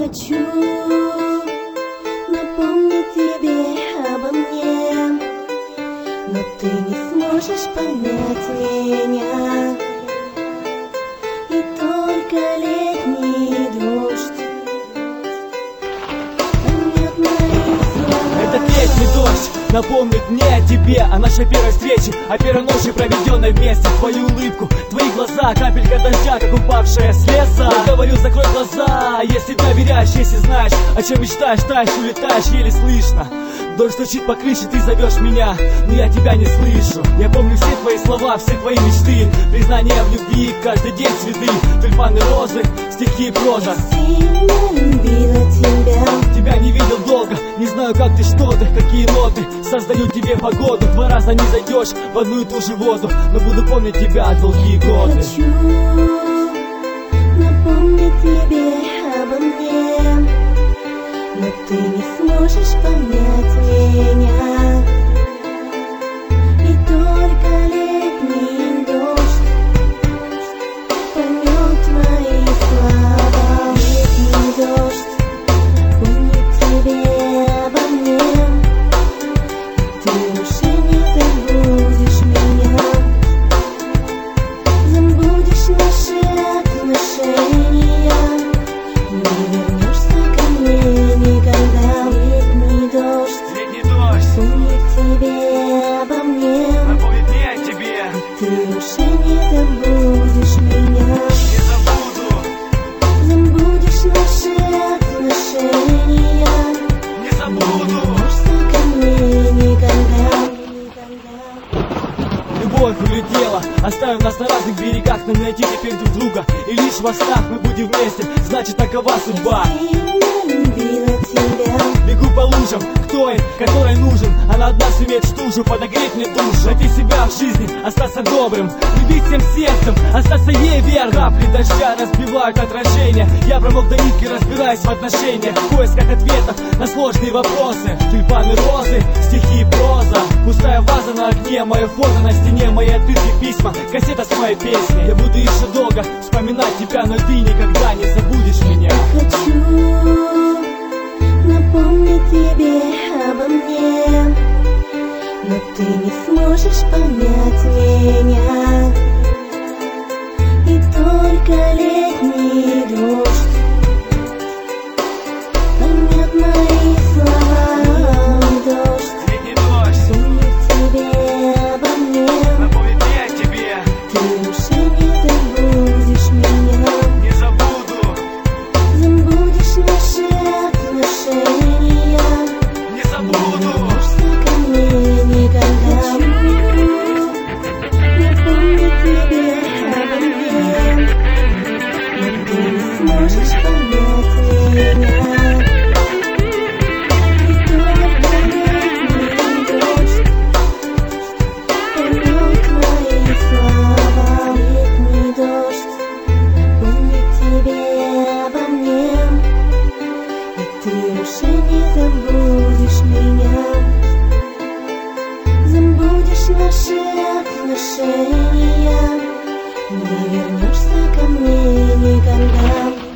хочу напомнить тебе обо мне, но ты не сможешь понять меня. И только летний дождь поймет мои слова. Этот летний дождь напомнит мне о тебе, о нашей первой встрече, о первой ночи, проведенной вместе. Твою улыбку, твои глаза, капелька дождя, как упавшая с леса. Я говорю, закрой глаза, если доверяешь, если знаешь, о чем мечтаешь, таешь, улетаешь, еле слышно. Дождь стучит по крыше, ты зовешь меня, но я тебя не слышу. Я помню все твои слова, все твои мечты, признания в любви, каждый день цветы, тюльпаны, розы, стихи и проза. Сильно любила тебя. Тебя не видел долго, не знаю, как ты, что ты, какие ноты создаю тебе погоду. 2 раза не зайдешь в одну и ту же воду, но буду помнить тебя долгие годы. Хочу напомнить тебе обо мне, но ты не сможешь понять меня. И только летний дождь поймет мои слова. Летний дождь помнит тебе обо мне, ты уже не забудешь меня. Забудешь наши отношения, не вернешься ко мне никогда. Летний дождь помнит тебе обо мне, Напомнит мне о тебе, ты уже не забудешь меня. не забуду, Забудешь наши отношения, не забуду. не вернешься ко мне никогда. Любовь улетела, оставив нас на разных берегах, нам найти теперь друг друга. И лишь во снах мы будем вместе, значит такова судьба. Сильно любила тебя. Бегу по лужам к той, которой нужен. Она одна сумеет стужу подогреть мне душу. Найти себя в жизни, остаться добрым, любить всем сердцем, остаться ей верным. Капли дождя разбивают отражение. Я промок до нитки, разбираюсь в отношениях, в поисках ответов на сложные вопросы. Тюльпаны, розы, стихи и проза, пустая ваза на окне, мое фото на стене, мои открытки, письма, кассета с моей песней. Я буду еще долго вспоминать тебя, но ты никогда не забудешь меня. Хочу напомнить тебе обо мне, но ты не сможешь понять меня. И только летний дождь поймет мои слова. Дождь Летний дождь помнит тебе обо мне, напомнит мне о тебе, ты уже не забудешь меня. не забуду, Забудешь наши отношения, не не забуду. вернешься ко мне никогда. Напомнить тебе обо мне, но ты не сможешь понять меня. И только летний дождь поймет мои слова. Летний дождь помнит тебе обо мне, и ты уже не забудешь меня. Забудешь наши отношения, не вернешься ко мне никогда.